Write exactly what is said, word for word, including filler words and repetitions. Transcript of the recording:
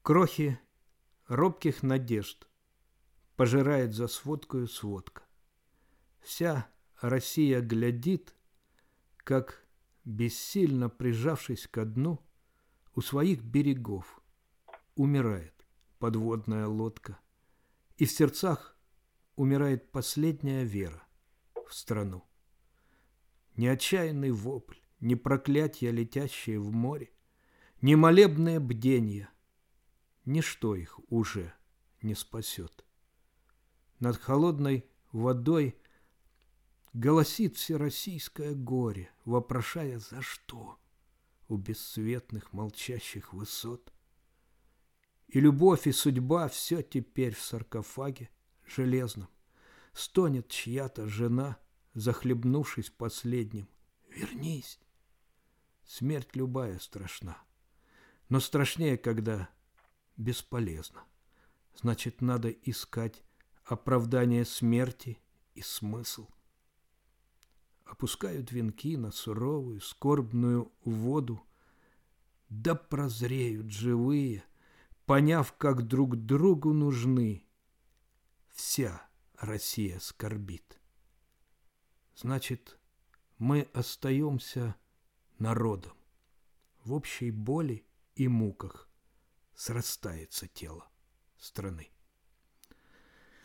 Крохи робких надежд пожирает за сводкою сводка. Вся Россия глядит, как, бессильно прижавшись ко дну, у своих берегов умирает подводная лодка, и в сердцах умирает последняя вера в страну. Ни отчаянный вопль, ни проклятия, летящие в море, ни молебное бденье, ничто их уже не спасет. Над холодной водой голосит всероссийское горе, вопрошая за что у бесцветных молчащих высот. И любовь, и судьба все теперь в саркофаге железном. Стонет чья-то жена, захлебнувшись последним. Вернись! Смерть любая страшна, но страшнее, когда бесполезно. Значит, надо искать оправдание смерти и смысл. Опускают венки на суровую, скорбную воду, да прозреют живые, поняв, как друг другу нужны. Вся Россия скорбит. Значит, мы остаемся народом. В общей боли и муках срастается тело страны.